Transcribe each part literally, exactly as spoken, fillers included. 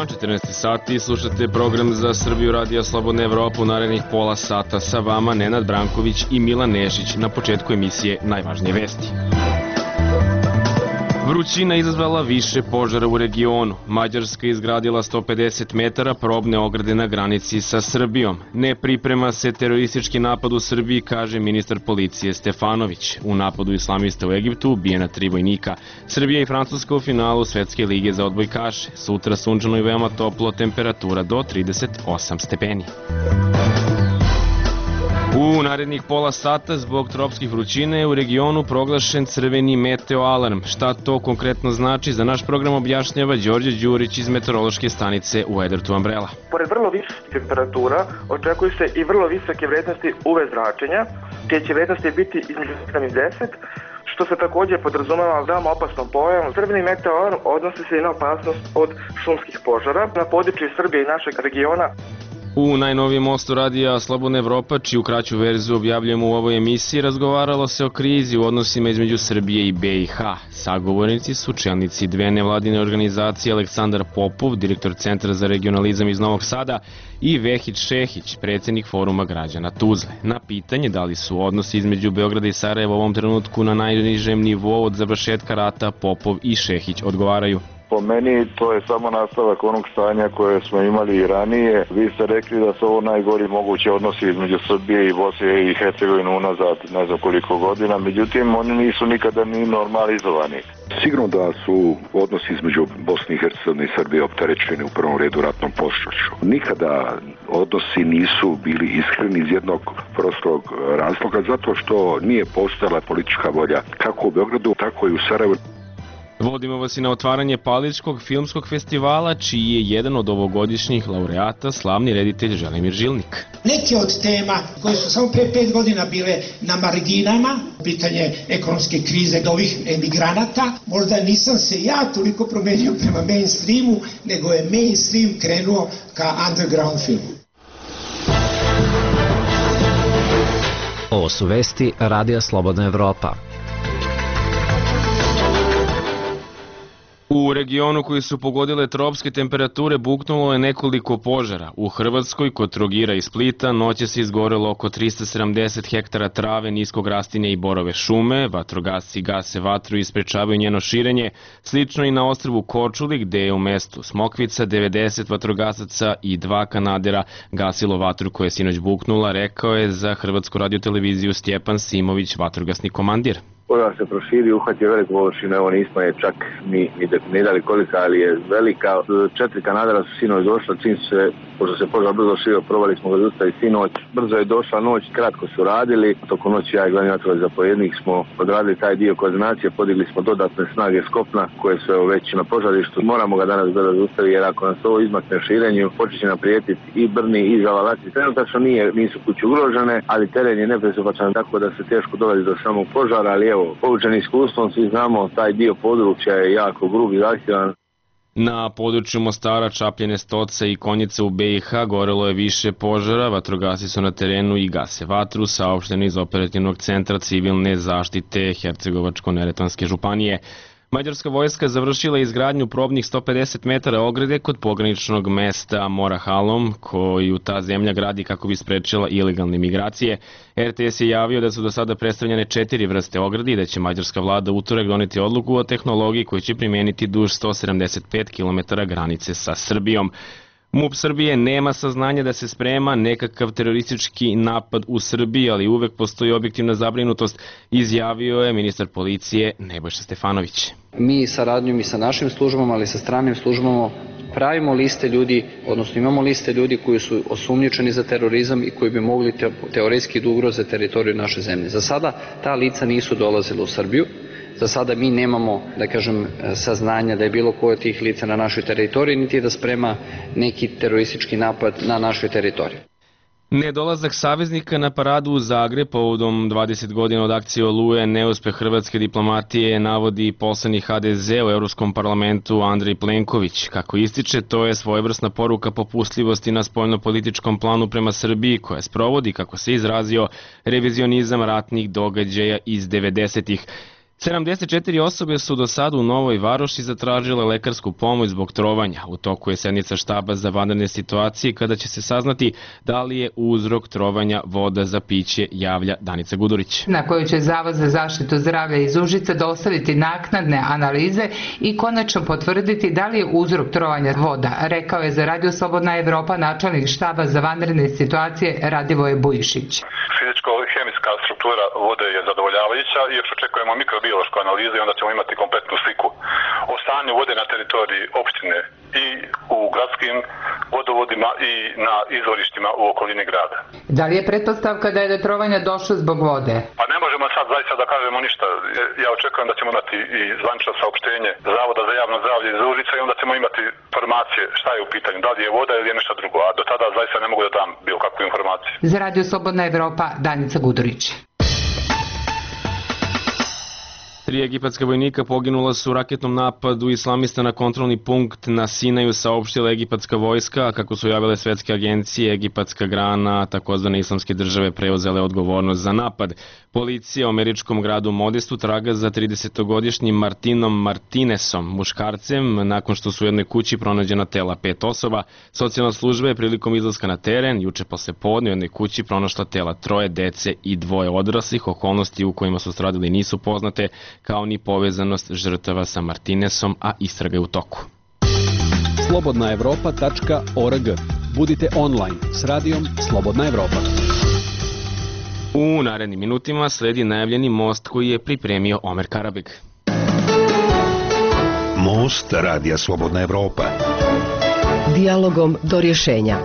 četrnaest sati, slušate program za Srbiju Radija Slobodna Evropa. U narednih pola sata sa vama Nenad Branković i Milan Nešić. Na početku emisije najvažnije vesti. Vrućina izazvala više požara u regionu. Mađarska izgradila sto pedeset metara probne ograde na granici sa Srbijom. Ne priprema se teroristički napad u Srbiji, kaže ministar policije Stefanović. U napadu islamista u Egiptu ubijena tri vojnika. Srbija i Francuska u finalu Svetske lige za odbojkaše. Sutra sunčano i veoma toplo, temperatura do trideset osam stepeni. U narednih pola sata zbog tropskih vrućine je u regionu proglašen crveni meteo alarm. Šta to konkretno znači, za naš program objašnjava Đorđe Đurić iz meteorološke stanice u Edertu Umbrella. Pored vrlo visokih temperatura očekuju se i vrlo visoke vrednosti U V zračenja, čije će vrednosti biti između sedam i deset, što se također podrazumeva veoma opasnom pojavom. Crveni meteo alarm odnosi se i na opasnost od šumskih požara na području Srbije i našeg regiona. U najnovijem mostu radija Slobodna Evropa, čiju kraću verziju objavljujemo u ovoj emisiji, razgovaralo se o krizi u odnosima između Srbije i B i H. Sagovornici su čelnici dve nevladine organizacije Aleksandar Popov, direktor Centra za regionalizam iz Novog Sada, i Vehid Šehić, predsjednik Foruma građana Tuzle. Na pitanje da li su odnosi između Beograda i Sarajeva u ovom trenutku na najnižem nivou od završetka rata, Popov i Šehić odgovaraju. Po meni to je samo nastavak onog stanja koje smo imali i ranije. Vi ste rekli da su ovo najgori mogući odnosi između Srbije i Bosne i Hercegovine unazad ne znam koliko godina, međutim oni nisu nikada ni normalizovani. Sigurno da su odnosi između Bosne i Hercegovine i Srbije opterećeni u prvom redu ratnom prošlošću. Nikada odnosi nisu bili iskreni iz jednog prostog razloga, zato što nije postojala politička volja kako u Beogradu, tako i u Sarajevu. Vodimo vas i na otvaranje Paličkog filmskog festivala, čiji je jedan od ovogodišnjih laureata slavni reditelj Želimir Žilnik. Neke od tema koje su samo pre pet godina bile na marginama, pitanje ekonomske krize ovih emigranata, možda nisam se ja toliko promenio prema mainstreamu, nego je mainstream krenuo ka underground filmu. Ovo su vesti Radija Slobodna Evropa. U regionu koji su pogodile tropske temperature buknulo je nekoliko požara. U Hrvatskoj, kod Trogira i Splita, noće se izgorelo oko trista sedamdeset hektara trave, niskog rastinja i borove šume. Vatrogasci gase vatru i sprečavaju njeno širenje. Slično i na ostrvu Korčuli, gde je u mestu Smokvica devedeset vatrogasaca i dva kanadera gasilo vatru koja je sinoć buknula, rekao je za Hrvatsku radioteleviziju Stjepan Simović, vatrogasni komandir. Požar se proširio, uhvatio veliku površinu, evo nismo je čak ni, ni definirali kolika, ali je velika. Četiri kanadera su sinoć došla, čim se, pošto se požar brzo širio, probali smo ga zaustaviti sinoć. Brzo je došla noć, kratko su radili. Tokom noći ja i glavni vatrogasni zapovjednik smo odradili taj dio koordinacije, podigli smo dodatne snage s kopna koje su evo već na požarištu. Moramo ga danas brzo zaustaviti jer ako nas ovo izmakne širenju, počet će nam prijetiti i Brni i Zavalaci. Trenutačno nije, nisu kuće ugrožene, ali teren je nepristupačan tako da se teško dolazi do samog požara, ali evo, poučeni iskustvom, svi znamo, taj dio područja je jako grub i zahtjevan. Na području Mostara, Čapljene, Stoce i Konjice u B i H gorelo je više požara, vatrogasci su na terenu i gase vatru, saopšteno iz operativnog centra civilne zaštite Hercegovačko-Neretvanske županije. Mađarska vojska završila izgradnju probnih sto pedeset metara ograde kod pograničnog mesta Morahalom, koju ta zemlja gradi kako bi sprečila ilegalne migracije. R T S je javio da su do sada predstavljene četiri vrste ograde i da će mađarska vlada utorak doneti odluku o tehnologiji koju će primeniti duž sto sedamdeset pet kilometara granice sa Srbijom. MUP Srbije nema saznanja da se sprema nekakav teroristički napad u Srbiji, ali uvek postoji objektivna zabrinutost, izjavio je ministar policije Nebojša Stefanović. Mi saradnjom i sa našim službama, ali i sa stranim službama pravimo liste ljudi, odnosno imamo liste ljudi koji su osumnjičeni za terorizam i koji bi mogli teoretski da ugroze teritoriju naše zemlje. Za sada ta lica nisu dolazila u Srbiju. Za sada mi nemamo, da kažem, saznanja da je bilo koje od tih lica na našoj teritoriji, niti da sprema neki teroristički napad na našoj teritoriji. Nedolazak saveznika na paradu u Zagreb povodom dvadeset godina od akcije Oluje, neuspeh hrvatske diplomatije, navodi poslanik H D Z u Evropskom parlamentu Andrej Plenković. Kako ističe, to je svojevrsna poruka popustljivosti na spoljnopolitičkom planu prema Srbiji, koja sprovodi, kako se izrazio, revizionizam ratnih događaja iz devedesetih. sedamdeset četiri osobe su do sada u Novoj Varoši zatražile lekarsku pomoć zbog trovanja. U toku je sednica štaba za vanredne situacije kada će se saznati da li je uzrok trovanja voda za piće, javlja Danica Gudurić. Na kojoj će Zavod za zaštitu zdravlja iz Užica dostaviti naknadne analize i konačno potvrditi da li je uzrok trovanja voda, rekao je za Radio Slobodna Evropa načelnik štaba za vanredne situacije Radivoje Bujišić. Fizičko-hemijska struktura vode je zadovoljavajuća i još očekujemo mikrobiološku analizu i onda ćemo imati kompletnu sliku o stanju vode na teritoriji opštine i u gradskim vodovodima i na izvorištima u okolini grada. Da li je pretpostavka da je do trovanja došlo zbog vode? Pa ne možemo sad zaista da kažemo ništa. Ja očekujem da ćemo imati i zvanično saopštenje Zavoda za javno zdravlje iz Užica i onda ćemo imati informacije šta je u pitanju, da li je voda ili je nešto drugo, a do tada zaista ne mogu da dam bilo kakvu informaciju. Za Radio Slobodna Evropa, Danica Gudurić. Tri egipatska vojnika poginula su u raketnom napadu islamista na kontrolni punkt na Sinaju, saopštila egipatska vojska, a kako su javile svetske agencije, egipatska grana takozvane islamske države preuzele odgovornost za napad. Policija u američkom gradu Modestu traga za tridesetogodišnjim Martinom Martinesom, muškarcem, nakon što su u jednoj kući pronađena tela pet osoba. Socijalna služba je prilikom izlaska na teren juče posle podne u jednoj kući pronašla tela troje dece i dvoje odraslih. Okolnosti u kojima su stradili nisu poznate, kao ni povezanost žrtava sa Martinesom, a istraga je u toku. slobodna evropa tačka org. Budite online s radijom Slobodna Evropa. U narednim minutima sledi najavljeni most koji je pripremio Omer Karabek. Most Radija Slobodna Evropa. Dijalogom do rješenja.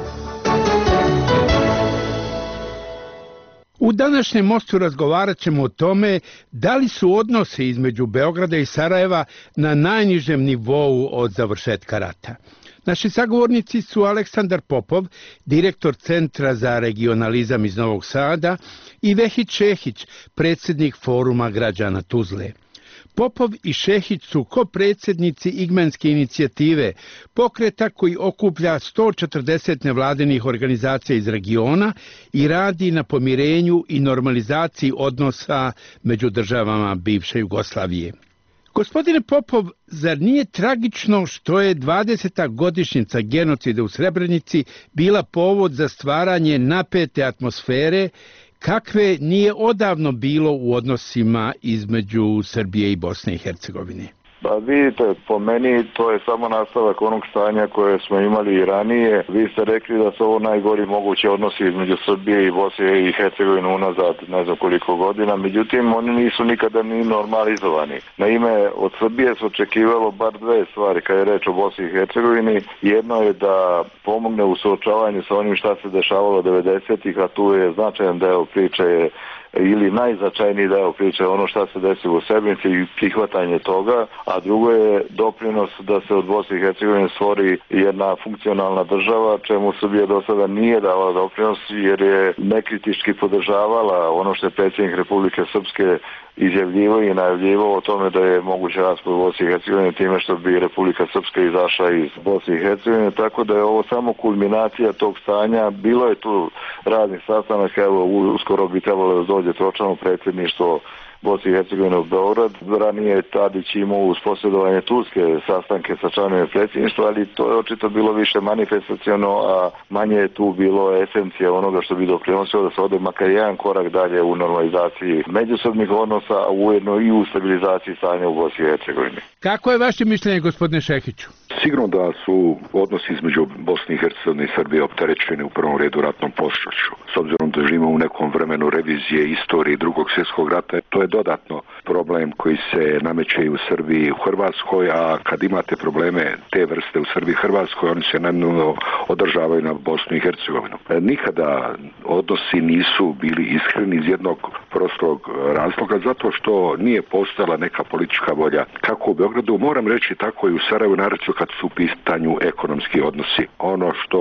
U današnjem mostu razgovarat ćemo o tome da li su odnose između Beograda i Sarajeva na najnižem nivou od završetka rata. Naši sagovornici su Aleksandar Popov, direktor Centra za regionalizam iz Novog Sada, i Vehid Šehić, predsjednik Foruma građana Tuzle. Popov i Šehić su kopredsjednici Igmanske inicijative, pokreta koji okuplja sto četrdeset nevladinih organizacija iz regiona i radi na pomirenju i normalizaciji odnosa među državama bivše Jugoslavije. Gospodine Popov, zar nije tragično što je dvadeseta godišnjica genocida u Srebrenici bila povod za stvaranje napete atmosfere kakve nije odavno bilo u odnosima između Srbije i Bosne i Hercegovine? Pa vidite, po meni to je samo nastavak onog stanja koje smo imali i ranije. Vi ste rekli da su ovo najgori mogući odnosi između Srbije i Bosne i Hercegovine unazad ne znam koliko godina, međutim oni nisu nikada ni normalizovani. Naime, od Srbije se očekivalo bar dve stvari kad je reč o Bosni i Hercegovini. Jedno je da pomogne u suočavanju sa onim šta se dešavalo devedesetih, a tu je značajan deo priče ili najznačajniji deo priče ono šta se desilo u Srebrenici i prihvatanje toga, a drugo je doprinos da se od Bosne i Hercegovine stvori jedna funkcionalna država, čemu Srbija do sada nije davala doprinos jer je nekritički podržavala ono što je predsjednik Republike Srpske izjavljivao i najavljivao o tome da je moguće raspad Bosne i Hercegovine time što bi Republika Srpska izašla iz Bosne i Hercegovine, tako da je ovo samo kulminacija tog stanja. Bilo je tu raznih sastanaka, evo uskoro bi trebalo da dođe tročlano predsjedništvo Bosne i Hercegovine u Beograd. Ranije je Tadić imao usposedovanje turske sastanke sa članovima predsjedništva, ali to je očito bilo više manifestaciono, a manje je tu bilo esencija onoga što bi doprinosilo da se ode makar jedan korak dalje u normalizaciji međusobnih odnosa, a ujedno i u stabilizaciji stanja u Bosni i Hercegovini. Kako je vaše mišljenje, gospodine Šehiću? Sigurno da su odnosi između Bosne i Hercegovine i Srbije opterećeni u prvom redu ratnom prošlošću. S obzirom da živimo u nekom vremenu revizije istorije drugog svjetskog rata, to je dodatno problem koji se nameće i u Srbiji i u Hrvatskoj, a kad imate probleme te vrste u Srbiji i Hrvatskoj, oni se naravno održavaju na Bosnu i Hercegovinu. Nikada odnosi nisu bili iskreni iz jednog prostog razloga, zato što nije postojala neka politička volja. Kako u Beogradu, moram reći tako i u Sarajevu, naročito kad su u pitanju ekonomski odnosi. Ono što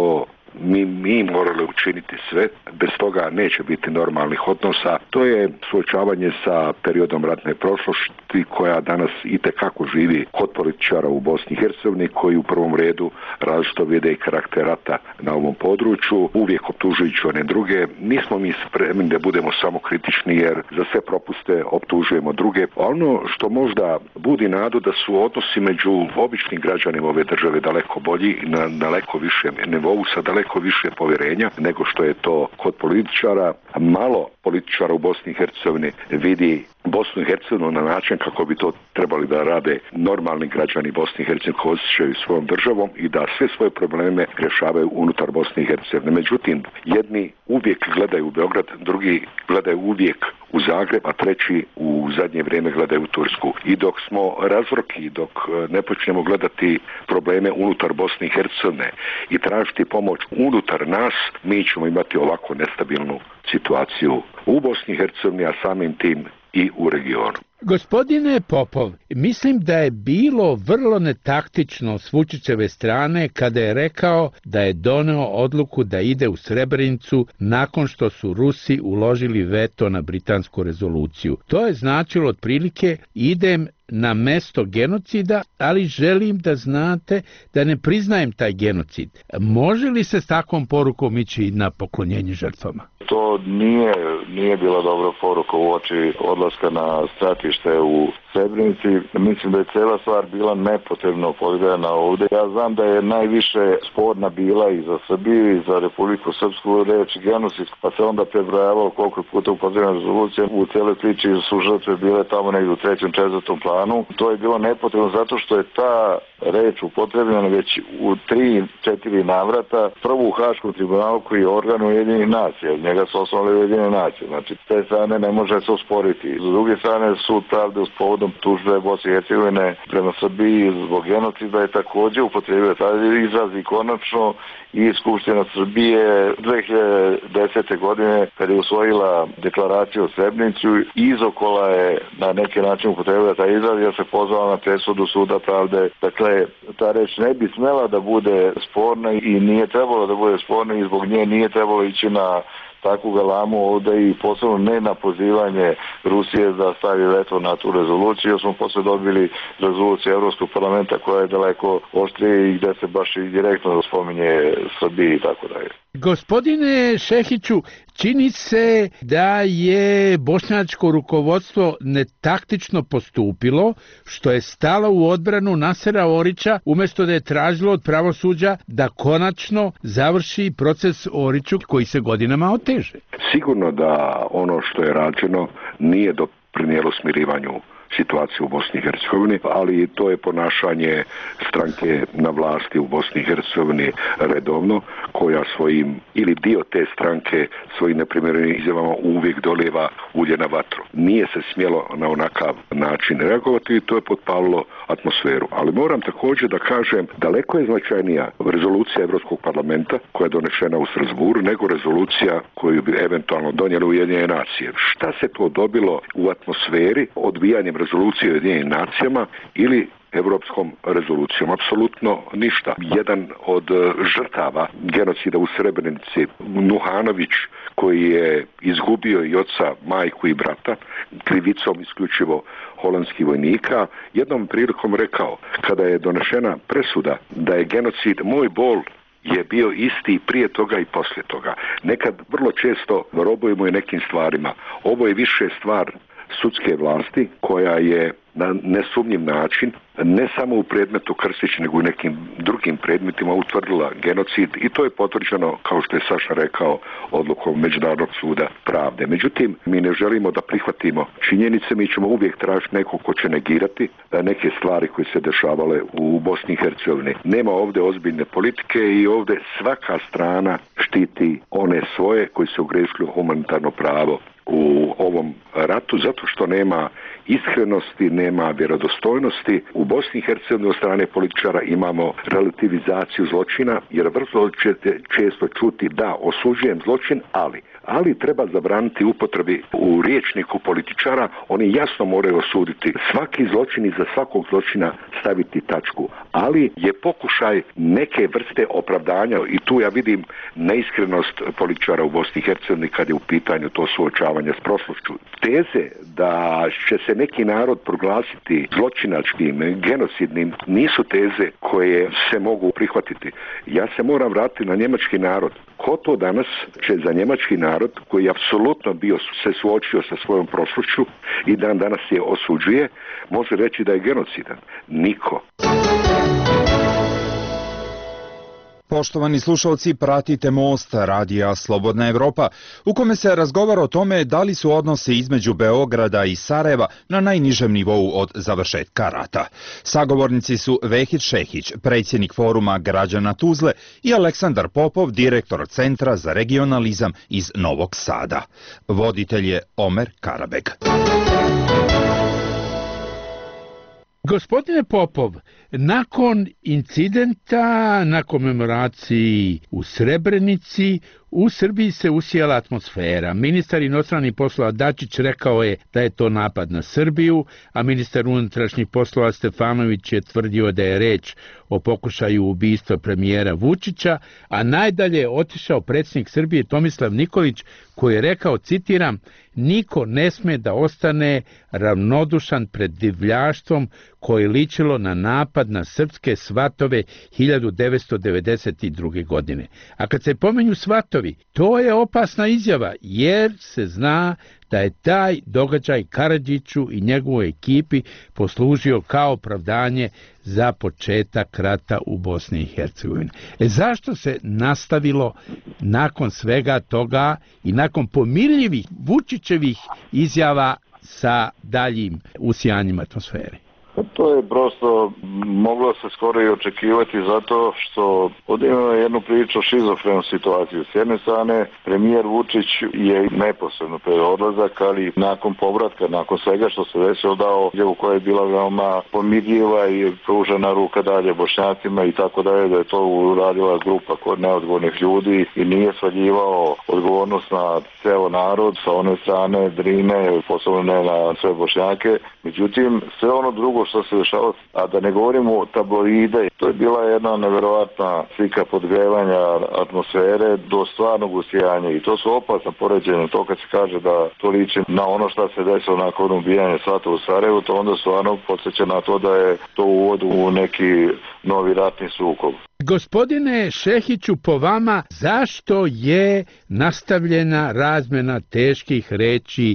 mi, mi morali učiniti sve, bez toga neće biti normalnih odnosa. To je suočavanje sa periodom ratne prošlosti koja danas itekako živi kod političara u Bosni i Hercegovini koji u prvom redu različito vide i karakter rata na ovom području, uvijek optužujući one druge. Nismo mi spremni da budemo samo kritični jer za sve propuste optužujemo druge. A ono što možda budi nadu da su odnosi među običnim građanima ove države daleko bolji, na daleko više nivou, sa daleko više povjerenja nego što je to kod političara. Malo političara u Bosni i Hercegovini vidi Bosnu i Hercegovinu na način kako bi to trebali da rade normalni građani Bosne i Hercegovine koji osjećaju svojom državom i da sve svoje probleme rješavaju unutar Bosne i Hercegovine. Međutim, jedni uvijek gledaju u Beograd, drugi gledaju uvijek u Zagreb, a treći u zadnje vrijeme gledaju u Tursku. I dok smo razvroki, dok ne počnemo gledati probleme unutar Bosne i Hercegovine i tražiti pomoć unutar nas, mi ćemo imati ovako nestabilnu situaciju u Bosni i Hercegovini, a samim tim i u regionu. Gospodine Popov, mislim da je bilo vrlo netaktično s Vučićeve strane kada je rekao da je doneo odluku da ide u Srebrenicu nakon što su Rusi uložili veto na britansku rezoluciju. To je značilo otprilike idem na mesto genocida, ali želim da znate da ne priznajem taj genocid. Može li se s takvom porukom ići na poklonjenje žrtvama? To nije, nije bila dobra poruka u oči odlaska na stratište u Srebrenici. Mislim da je cijela stvar bila nepotrebno povedena ovdje. Ja znam da je najviše sporna bila i za Srbiju i za Republiku Srpsku reč genocid, pa se onda prebrojavalo koliko puta upotrebna rezolucija. U cijeloj priči su žrtve bile tamo negdje u trećem, četvrtom planu. To je bilo nepotrebno zato što je ta reč upotrebljena već u tri, četiri navrata. Prvo u Haškom tribunalu koji je organ Ujedinjenih nacija. Njega su osnovali Ujedinjene nacije. Znači, s te strane ne može se usporiti. S druge strane, sud pravde uz povodom tužbe Bosne i Hercegovine prema Srbiji zbog genocida je također upotrebio taj izraz i konačno i Skupština Srbije dve hiljade desete. godine kada je usvojila deklaraciju o Srebrenici izokola je na neki način upotrebila taj izraz jer se pozvala na presudu suda pravde. Dakle, ta reč ne bi smela da bude sporna i nije trebalo da bude sporna i zbog nje nije trebalo ići na takvu galamu ovdje i posebno ne na pozivanje Rusije da stavi veto na tu rezoluciju. Smo posle dobili rezoluciju Evropskog parlamenta koja je daleko oštrije i gdje se baš i direktno spominje Srbiji i tako dalje. Gospodine Šehiću, čini se da je bošnjačko rukovodstvo netaktično postupilo, što je stalo u odbranu Nasera Orića, umjesto da je tražilo od pravosuđa da konačno završi proces Oriću koji se godinama oteže. Sigurno da ono što je rađeno nije doprinijelo smirivanju situaciju u Bosni i Hercegovini, ali to je ponašanje stranke na vlasti u Bosni i Hercegovini redovno, koja svojim, ili dio te stranke svojim neprimjerenim izjavama uvijek dolijeva ulje na vatru. Nije se smjelo na onakav način reagovati i to je potpalilo atmosferu. Ali moram također da kažem, daleko je značajnija rezolucija Evropskog parlamenta koja je donešena u Strasburu nego rezolucija koju bi eventualno donijeli Ujedinjene nacije. Šta se to dobilo u atmosferi odbijanjem rezolucije Ujedinjenim nacijama ili Evropskom rezolucijom? Apsolutno ništa. Jedan od žrtava genocida u Srebrenici, Nuhanović, koji je izgubio i oca, majku i brata, krivicom isključivo holandskih vojnika, jednom prilikom rekao, kada je donešena presuda da je genocid, moj bol je bio isti prije toga i poslije toga. Nekad vrlo često robujemo i nekim stvarima. Ovo je više stvar sudske vlasti koja je na nesumnjiv način, ne samo u predmetu Krstić, nego i nekim drugim predmetima utvrdila genocid i to je potvrđeno, kao što je Saša rekao, odlukom Međunarodnog suda pravde. Međutim, mi ne želimo da prihvatimo činjenice, mi ćemo uvijek tražiti neko ko će negirati neke stvari koje se dešavale u Bosni i Hercegovini. Nema ovdje ozbiljne politike i ovdje svaka strana štiti one svoje koji se ogrešili humanitarno pravo u ovom ratu, zato što nema iskrenosti, nema nema vjerodostojnosti. U Bosni i Hercegovini od strane političara imamo relativizaciju zločina, jer vrlo ćete često čuti da osuđujem zločin, ali ali treba zabraniti upotrebi u riječniku političara, oni jasno moraju osuditi svaki zločin i za svakog zločina staviti tačku, ali je pokušaj neke vrste opravdanja i tu ja vidim neiskrenost političara u Bosni i Hercegovini kad je u pitanju to suočavanje s prošlošću. Teze da će se neki narod proglasiti zločinačkim, genocidnim, nisu teze koje se mogu prihvatiti. Ja se moram vratiti na njemački narod. Ko to danas će za njemački narod koji je apsolutno bio se suočio sa svojom prošlošću i dan danas je osuđuje, može reći da je genocidan? Niko. Poštovani slušalci, pratite Most, radija Slobodna Evropa, u kome se razgovara o tome da li su odnosi između Beograda i Sarajeva na najnižem nivou od završetka rata. Sagovornici su Vehid Šehić, predsjednik foruma građana Tuzle, i Aleksandar Popov, direktor Centra za regionalizam iz Novog Sada. Voditelj je Omer Karabeg. Gospodine Popov, nakon incidenta na komemoraciji u Srebrenici, u Srbiji se usijala atmosfera. Ministar inostranih poslova Dačić rekao je da je to napad na Srbiju, a ministar unutrašnjih poslova Stefanović je tvrdio da je reč o pokušaju ubistva premijera Vučića, a najdalje je otišao predsjednik Srbije Tomislav Nikolić koji je rekao, citiram, niko ne sme da ostane ravnodušan pred divljaštvom koje je ličilo na napad na srpske svatove hiljadu devetsto devedeset druge. godine. A kad se pomenju svatovi, to je opasna izjava, jer se zna da je taj događaj Karadžiću i njegovoj ekipi poslužio kao opravdanje za početak rata u Bosni i Hercegovini. E zašto se nastavilo nakon svega toga i nakon pomirljivih Vučićevih izjava sa daljim usijanjem atmosfere? To je prosto moglo se skoro i očekivati zato što ovdje imamo jednu priču o šizofrenu situaciju. S jedne strane, premijer Vučić je neposredno pred odlazak, ali nakon povratka, nakon svega što se desilo dao u kojoj je bila veoma pomirljiva i pružena ruka dalje Bošnjacima i tako dalje, da je to uradila grupa kod neodgovornih ljudi i nije svaljivao odgovornost na ceo narod sa one strane Drine, posebno ne na sve Bošnjake. Međutim, sve ono drugo što se dešava, a da ne govorimo o tabloide, to je bila jedna neverovatna slika podgrevanja atmosfere do stvarnog usijanja i to su opasna poređenja. To kad se kaže da to liči na ono što se desilo nakon ubijanja svata u Sarajevu, to onda stvarno podsjeća na to da je to uvod u neki novi ratni sukob. Gospodine Šehiću, po vama, zašto je nastavljena razmjena teških reči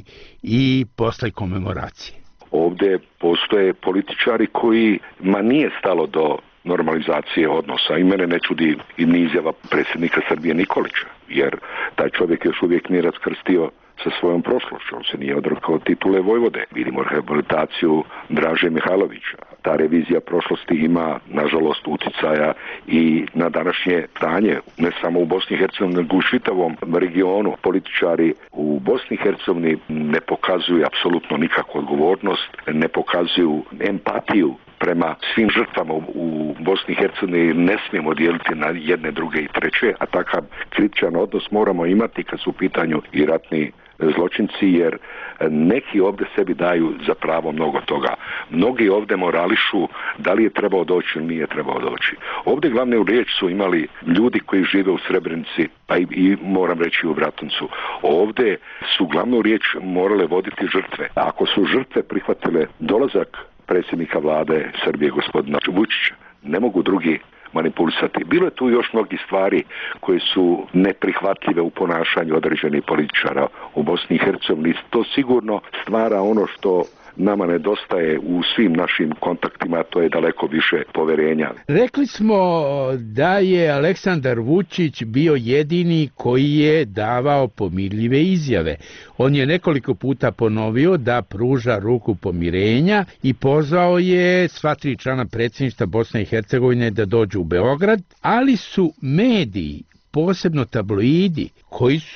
i posle komemoracije? Ovdje postoje političari kojima nije stalo do normalizacije odnosa i mene ne čudi i ni izjava predsjednika Srbije Nikolića, jer taj čovjek još uvijek nije raskrstio sa svojom prošlošću, on se nije odrekao titule vojvode. Vidimo rehabilitaciju Draže Mihajlovića. Ta revizija prošlosti ima, nažalost, uticaja i na današnje stanje, ne samo u Bosni i Hercegovini, nego u čitavom regionu. Političari u Bosni i Hercegovini ne pokazuju apsolutno nikakvu odgovornost, ne pokazuju empatiju prema svim žrtvama u Bosni i Hercegovini, ne smijemo dijeliti na jedne, druge i treće, a takav kritičan odnos moramo imati kad su u pitanju i ratni zločinci, jer neki ovdje sebi daju za pravo mnogo toga. Mnogi ovdje morališu da li je trebao doći ili nije trebao doći. Ovdje glavne riječ su imali ljudi koji žive u Srebrenici, pa i, i moram reći u Bratuncu. Ovdje su glavnu riječ morale voditi žrtve. Ako su žrtve prihvatile dolazak predsjednika vlade Srbije gospodina Vučića, ne mogu drugi manipulisati. Bilo je tu još mnogi stvari koje su neprihvatljive u ponašanju određenih političara u Bosni i Hercegovini. To sigurno stvara ono što nama nedostaje u svim našim kontaktima, to je daleko više poverenja. Rekli smo da je Aleksandar Vučić bio jedini koji je davao pomirljive izjave. On je nekoliko puta ponovio da pruža ruku pomirenja i pozvao je sva tri člana predsjedništva Bosne i Hercegovine da dođu u Beograd, ali su mediji, posebno tabloidi, koji su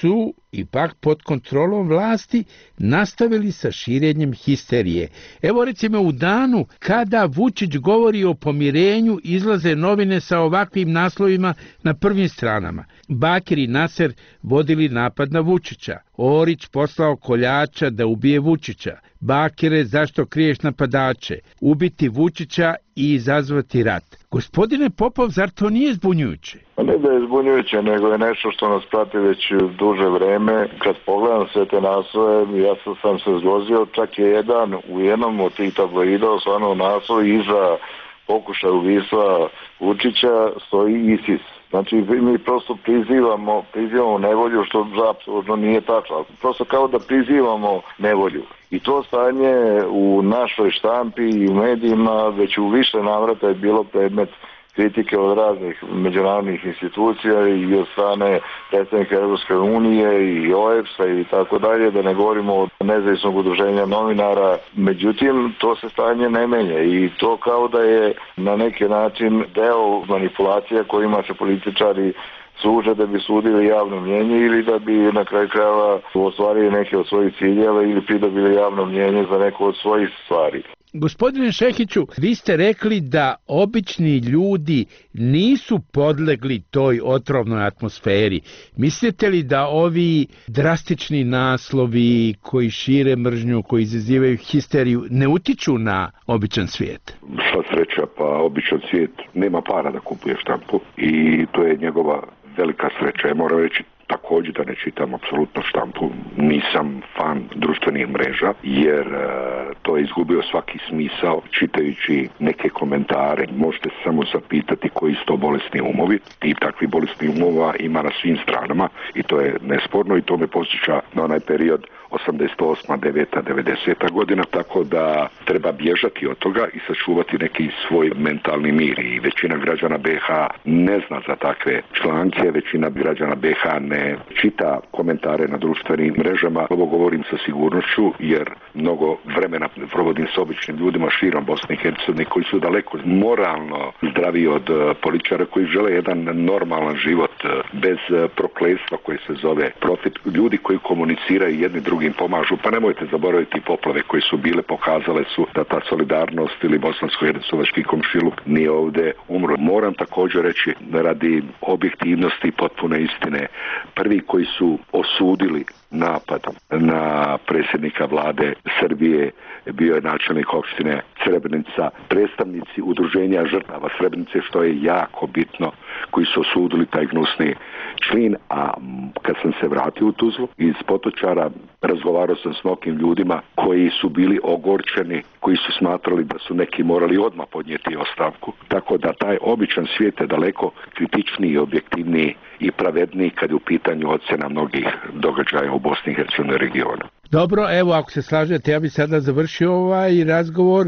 ipak pod kontrolom vlasti nastavili sa širenjem histerije. Evo recimo u danu kada Vučić govori o pomirenju izlaze novine sa ovakvim naslovima na prvim stranama. Bakir i Naser vodili napad na Vučića. Orić poslao koljača da ubije Vučića. Bakire, zašto kriješ napadače? Ubiti Vučića i izazvati rat. Gospodine Popov, zar to nije zbunjujuće? Ne da je zbunjujuće, nego je nešto što nas prati već duže vreme. Kad pogledam sve te naslove, ja sam se zgozio, čak je jedan u jednom od tih tabloida osvano naslov iza pokušaja ubistva Vučića stoji ISIS. Znači mi prosto prizivamo, prizivamo nevolju, što apsolutno nije tačno. Prosto kao da prizivamo nevolju. I to stanje u našoj štampi i u medijima već u više navrata je bilo predmet kritike od raznih međunarodnih institucija i od strane predstavnika Europske unije i O E B S-a i tako dalje, da ne govorimo o nezavisnog udruženja novinara. Međutim, to se stanje ne menja i to kao da je na neki način deo manipulacija kojima se političari služe da bi sudili javno mnjenje ili da bi na kraju krajeva ostvarili neke od svojih ciljeva ili pridobili javno mnjenje za neko od svojih stvari. Gospodine Šehiću, vi ste rekli da obični ljudi nisu podlegli toj otrovnoj atmosferi. Mislite li da ovi drastični naslovi koji šire mržnju, koji izazivaju histeriju, ne utiču na običan svijet? Sva sreća, pa običan svijet nema para da kupuje štampu i to je njegova velika sreća. Ja moram reći također da ne čitam apsolutno štampu, nisam fan društvenih mreža jer e, to je izgubio svaki smisao. Čitajući neke komentare možete samo zapitati koji su to bolesni umovi i takvi bolesni umova ima na svim stranama i to je nesporno i to me posjeća na onaj period osamdeset osma, deveta, devedeseta godina, tako da treba bježati od toga i sačuvati neki svoj mentalni mir i većina građana be ha ne zna za takve članke, većina građana be ha ne čita komentare na društvenim mrežama. Ovo govorim sa sigurnošću jer mnogo vremena provodim s običnim ljudima širom Bosne i Hercegovine koji su daleko moralno zdraviji od političara koji žele jedan normalan život bez prokletstva koje se zove profit. Ljudi koji komuniciraju jedni drugim pomažu, pa nemojte zaboraviti poplave koje su bile, pokazale su da ta solidarnost ili bosansko-hercegovački komšiluk nije ovdje umro. Moram također reći radi objektivnosti i potpune istine, prvi koji su osudili napad na predsjednika vlade Srbije bio je načelnik opštine Srebrenica, predstavnici udruženja žrtava Srebrenice, što je jako bitno, koji su osudili taj gnusni čin, a kad sam se vratio u Tuzlu iz Potočara, razgovarao sam s mnogim ljudima koji su bili ogorčeni, koji su smatrali da su neki morali odmah podnijeti ostavku. Tako da taj običan svijet je daleko kritičniji, objektivniji i pravedniji kad je u pitanju ocjena mnogih događaja u Bosni i Hercegovini regionu. Dobro, evo ako se slažete, ja bih sada završio ovaj razgovor.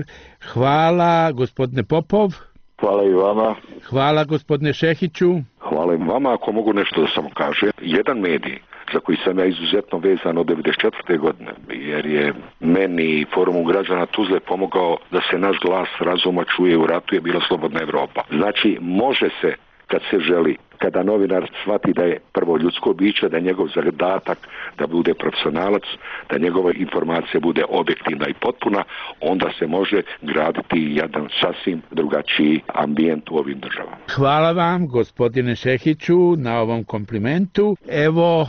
Hvala gospodine Popov. Hvala i vama. Hvala gospodine Šehiću. Hvala i vama. Ako mogu nešto da samo kaže, jedan medij za koji sam ja izuzetno vezan od devedeset četvrte godine, jer je meni i Forumu građana Tuzle pomogao da se naš glas razuma čuje u ratu, je bila Slobodna Evropa. Znači, može se kad se želi, kada novinar shvati da je prvo ljudsko biće, da je njegov zadatak da bude profesionalac, da njegova informacija bude objektivna i potpuna, onda se može graditi jedan sasvim drugačiji ambijent u ovim državama. Hvala vam, gospodine Šehiću, na ovom komplimentu. Evo,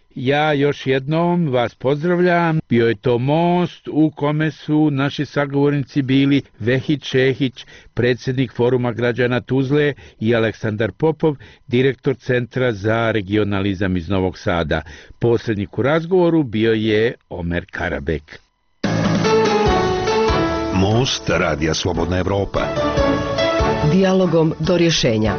ja još jednom vas pozdravljam. Bio je to most u kome su naši sagovornici bili Vehić Šehić, predsjednik Foruma građana Tuzle, i Aleksandar Popov, direktor Centra za regionalizam iz Novog Sada. Posrednik u razgovoru bio je Omer Karabek. Most Radija Slobodna Evropa. Dijalogom do rješenja.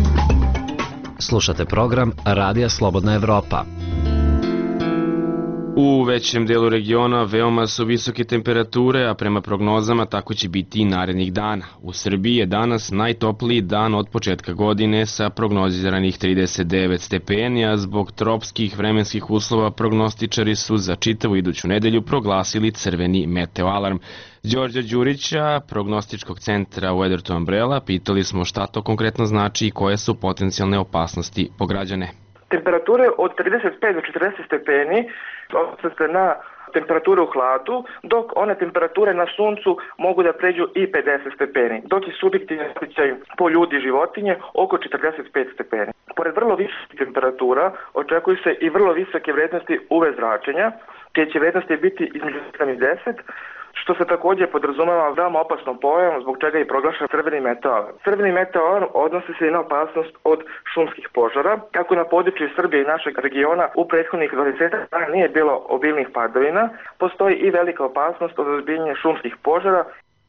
Slušate program Radija Slobodna Evropa. U većem delu regiona veoma su visoke temperature, a prema prognozama tako će biti i narednih dana. U Srbiji je danas najtopliji dan od početka godine sa prognoziranih trideset devet stepeni, a zbog tropskih vremenskih uslova prognostičari su za čitavu iduću nedelju proglasili crveni meteoalarm. Đorđa Đurića, prognostičkog centra Weather to Umbrella, pitali smo šta to konkretno znači i koje su potencijalne opasnosti po građane. Temperature od trideset pet do četrdeset stepeni odnose se na temperature u hladu, dok one temperature na suncu mogu da pređu i pedeset stepeni, dok je subjektivni osjećaj po ljudi i životinje oko četrdeset pet stepeni. Pored vrlo visokih temperatura očekuju se i vrlo visoke vrednosti U V zračenja, čije će vrednosti biti između sedam i deset, što se također podrazumeva veoma opasnom pojam, zbog čega je proglašen crveni meteoalarm. Crveni meteoalarm odnosi se i na opasnost od šumskih požara. Kako na području Srbije i našeg regiona u prethodnih dvadeset dana nije bilo obilnih padavina, postoji i velika opasnost od ozbiljnije šumskih požara.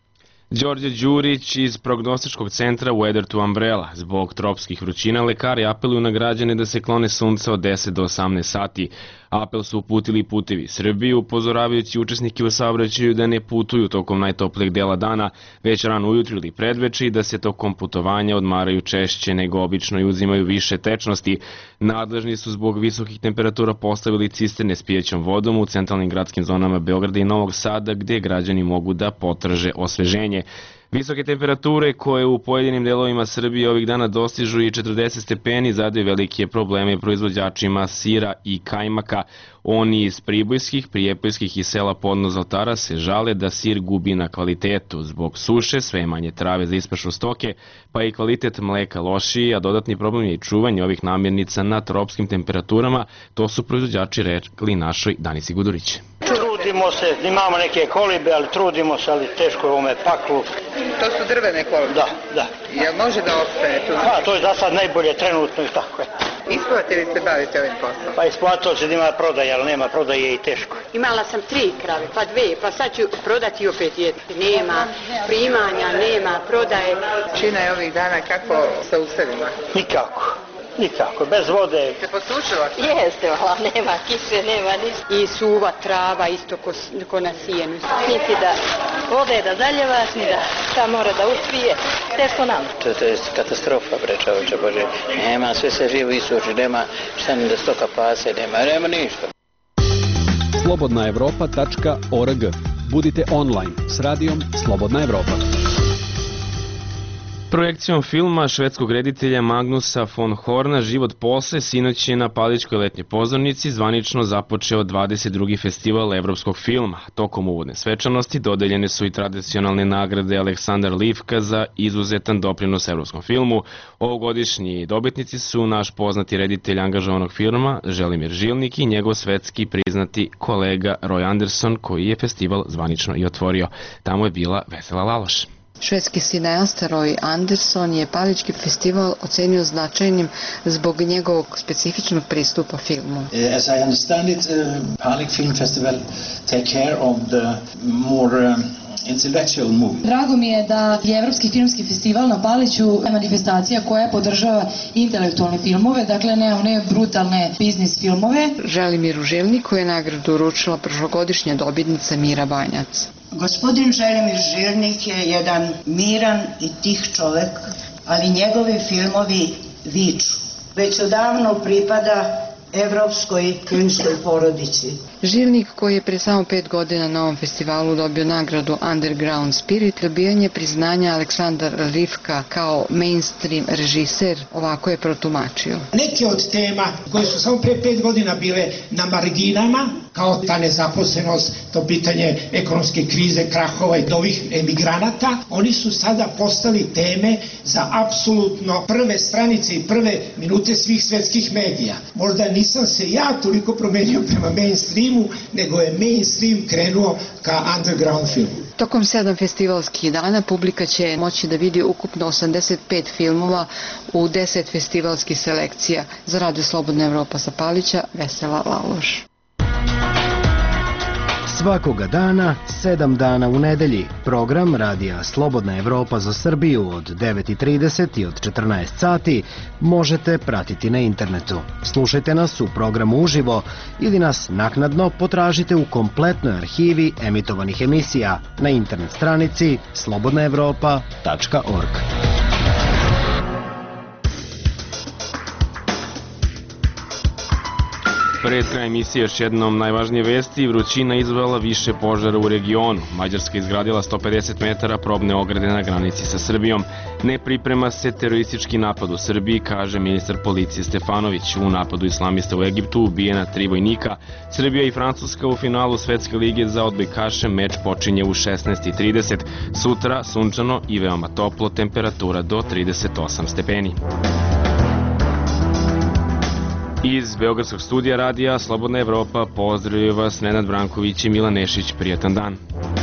Đorđe Đurić iz prognostičkog centra Weather to Umbrella. Zbog tropskih vrućina lekari apeluju na građane da se klone sunca od deset do osamnaest sati. Apel su uputili Putevi Srbije, upozoravajući učesnike u saobraćaju da ne putuju tokom najtoplijeg dela dana, već rano ujutru ili predveče i da se tokom putovanja odmaraju češće nego obično i uzimaju više tečnosti. Nadležni su zbog visokih temperatura postavili cisterne s pijećom vodom u centralnim gradskim zonama Beograda i Novog Sada, gde građani mogu da potraže osveženje. Visoke temperature koje u pojedinim delovima Srbije ovih dana dostižu i četrdeset stepeni zadaju velike probleme proizvođačima sira i kajmaka. Oni iz pribojskih, prijepoljskih i sela podno Zlatara se žale da sir gubi na kvalitetu. Zbog suše sve manje trave za ispašu stoke, pa i kvalitet mleka lošiji, a dodatni problem je i čuvanje ovih namirnica na tropskim temperaturama. To su proizvođači rekli našoj Danici Gudurić. Trudimo se, imamo neke kolibe, ali trudimo se, ali teško je u ovome paklu. To su drvene kolibe? Da, da. Jel može da ostane tu? Pa, to je za sad najbolje trenutno i tako je. Isplati li se baviti ovim poslom? Pa isplatilo se da ima prodaje, ali nema prodaje i teško. Imala sam tri krave, pa dve, pa sad ću prodati opet jednu. Nema primanja, nema prodaje. Čina je ovih dana kako sa usevima? Nikako. Nikako, bez vode. Se posušila? Jeste, vala, nema kiše, nema ništa. I suva trava isto ko, ko na sijenu. Niti da vode da zaljevaš, ni da šta mora da uspije. Teško nam. To, to je katastrofa, bre čoveče Bože. Nema, sve se živo isuči, nema šta ni da stoka pase, nema, nema ništa. slobodna evropa tačka org. Budite online s radijom Slobodna Evropa. Projekcijom filma švedskog reditelja Magnusa von Horna Život posle sinoć je na Palićkoj letnjoj pozornici zvanično započeo dvadeset drugi festival evropskog filma. Tokom uvodne svečanosti dodeljene su i tradicionalne nagrade Aleksandar Livka za izuzetan doprinos evropskom filmu. Ovogodišnji dobitnici su naš poznati reditelj angažovanog filma Želimir Žilnik i njegov svetski priznati kolega Roy Anderson, koji je festival zvanično i otvorio. Tamo je bila Vesela Laloš. Švedski cineasta Roy Anderson je Palićki festival ocenio značajnim zbog njegovog specifičnog pristupa filmu. As I understand it, uh, Palik Film Festival take care of the more um, intellectual movement. Drago mi je da je Evropski filmski festival na Paliću manifestacija koja podržava intelektualne filmove, dakle ne one brutalne biznis filmove. Želimiru Žilniku je nagradu uručila prošlogodišnja dobitnica Mira Banjac. Gospodin Želimir Žilnik je jedan miran i tih čovek, ali njegovi filmovi viču. Već odavno pripada evropskoj filmskoj porodici. Žilnik, koji je pre samo pet godina na ovom festivalu dobio nagradu Underground Spirit, dobijanje priznanja Aleksandar Livka kao mainstream režiser, ovako je protumačio. Neke od tema koje su samo pre pet godina bile na marginama, kao ta nezaposlenost, to pitanje ekonomske krize, krahova i ovih emigranata, oni su sada postali teme za apsolutno prve stranice i prve minute svih svetskih medija. Možda nisam se ja toliko promenio prema mainstreamu, nego je mainstream krenuo ka underground filmu. Tokom sedam festivalskih dana publika će moći da vidi ukupno osamdeset pet filmova u deset festivalskih selekcija. Za Radio Slobodna Evropa sa Palića, Vesela Laloš. Svakoga dana, sedam dana u nedelji, program Radija Slobodna Evropa za Srbiju od devet i trideset i od četrnaest sati možete pratiti na internetu. Slušajte nas u programu uživo ili nas naknadno potražite u kompletnoj arhivi emitovanih emisija na internet stranici slobodna evropa tačka org. Pred kraj emisije još jednom najvažnije vesti, vrućina izvela više požara u regionu. Mađarska izgradila sto pedeset metara probne ograde na granici sa Srbijom. Ne priprema se teroristički napad u Srbiji, kaže ministar policije Stefanović. U napadu islamista u Egiptu ubijena tri vojnika. Srbija i Francuska u finalu Svetske lige za odbojkaše, meč počinje u šesnaest i trideset. Sutra sunčano i veoma toplo, temperatura do trideset osam stepeni. Iz Beogradskog studija radija Slobodna Evropa pozdravljaju vas Nenad Branković i Milan Nešić. Prijatan dan.